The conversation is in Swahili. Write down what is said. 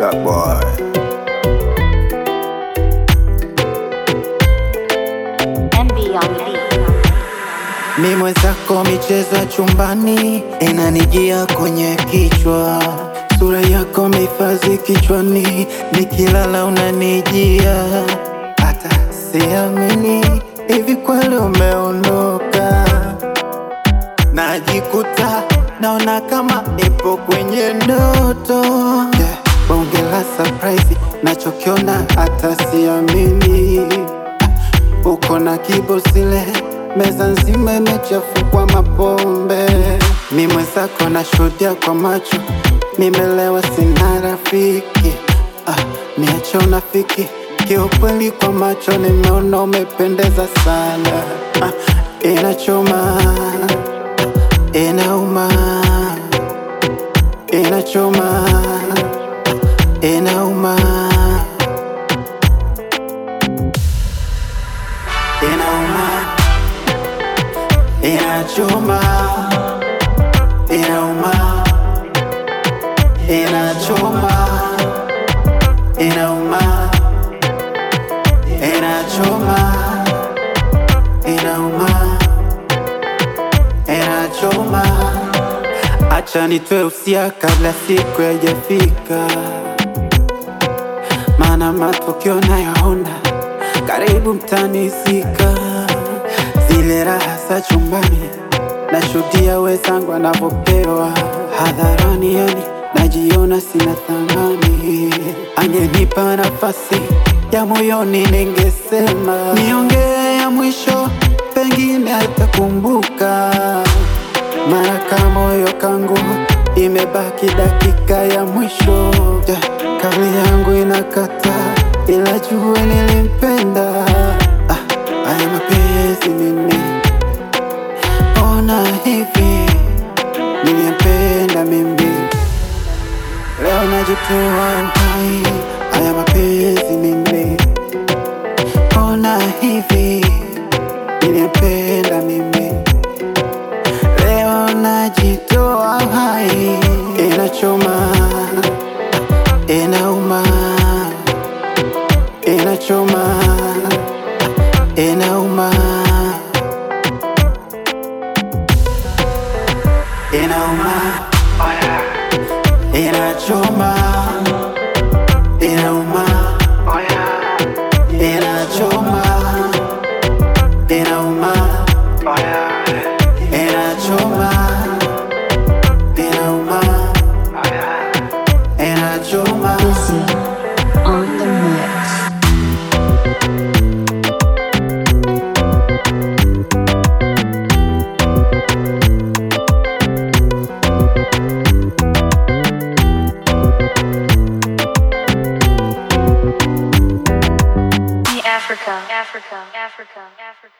Star boy. MB on the beat. Mi mwenzako michezo ya chumbani inanijia kwenye kichwa, sura yako mehifadhi kichwani, nikilala unanijia, hata siamini hivi kweli umeondoka. Najikuta naona kama nipo kwenye ndoto, bonge la surprise nachokiona hata siamini. Uko na kibosile, meza nzima imechafukwa mapombe. Mi mwenzako nashuhudia kwa macho, nimelewa sina rafiki. Niache unafiki, kiukweli kwa macho nimeona umependeza sana. Inachoma, inauma, inachoma, inauma, inauma, inachoma, inauma, inachoma, inauma, inachoma, inauma, inachoma. Acha nitoe usia kabla siku haijafika, maana matokeo nayaona karibu mtanizika. Zile raha za chumbani nashuhudia wenzangu wanavyopewa hadharani, yani najiona sina thamani. Angenipa nafasi ya moyoni ningesema, niongee ya mwisho pengine atakumbuka. Mara kama moyo kangu imebaki dakika ya mwisho, kauli yangu inakata, ila jua nilimpenda. Haya mapenzi mimi, ona hivi nilimpenda mimi, leo najitoa uhai. Haya mapenzi mimi, ona hivi nilimpenda mimi, leo najitoa uhai. Inachoma, inauma, inachoma, inauma, inauma, inachoma, inauma, inachoma, inauma, inachoma, inauma, inachoma. Listen on the mix. Africa, Africa, Africa, Africa.